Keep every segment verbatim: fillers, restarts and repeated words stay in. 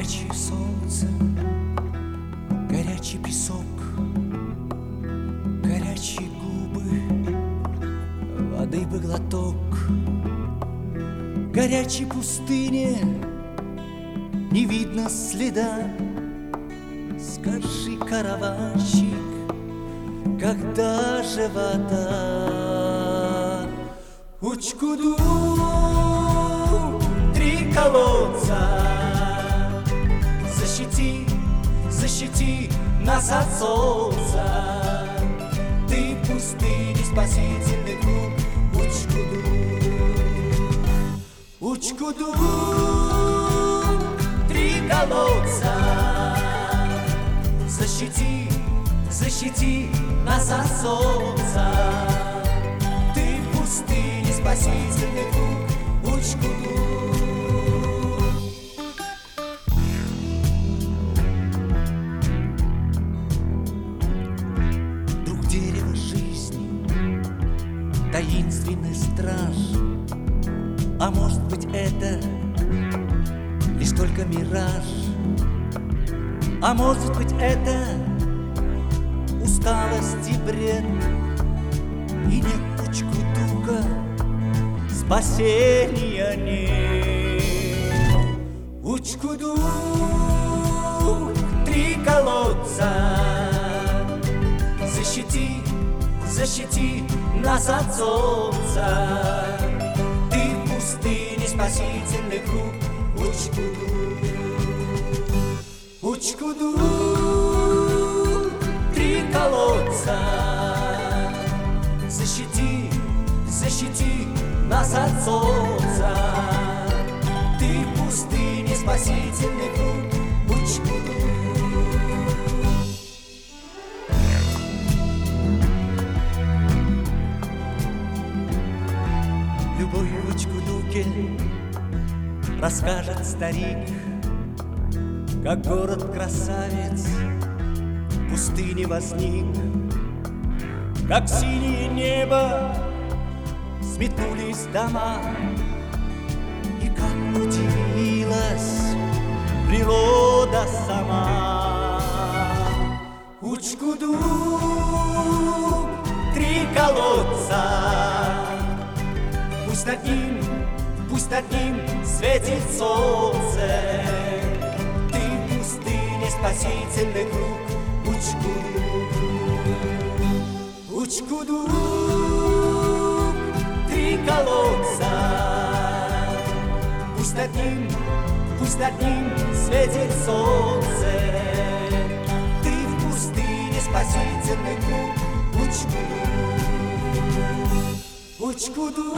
Горячее солнце, горячий песок, горячие губы, воды бы глоток. Горячей пустыне не видно следа. Скажи, караванщик, когда же вода? Учкуду, три колодца, защити, защити нас от солнца. Ты в пустыне спасительный круг. Учкуду, Учкуду, три колодца, защити, защити нас от солнца. Ты в пустыне спасительный круг. Учкуду. Друг дерева жизни, таинственный страж. А может быть, это лишь только мираж? А может быть, это усталость и бред? И нет Учкудука, спасения нет. Учкуду, три колодца, защити, защити нас от солнца. Пустыне спасительный круг. Учкуду, Учкуду, три колодца, защити, защити нас от солнца. Ты в пустыне спасительный круг. Учкуду. Любовь в Учкудуке расскажет старик, как город-красавец в пустыне возник, как синее небо сметнулись дома, и как удивилась природа сама. Учкуду, три колодца, пусть над ним, пусть над ним светит солнце. Ты в пустыне спасительный круг. Учкуду, Учкуду, три колодца, пусть над ним, пусть над ним светит солнце. Ты в пустыне спасительный круг. Учкуду, Учкуду,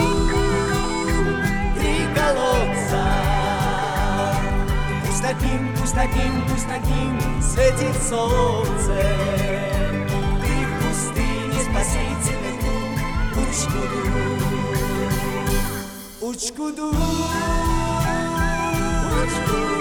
три колодца, пусть над ним, пусть над ним, пусть над ним светит солнце. Ты в пустыне спасительный круг. Учкуду, Учкуду, Учкуду.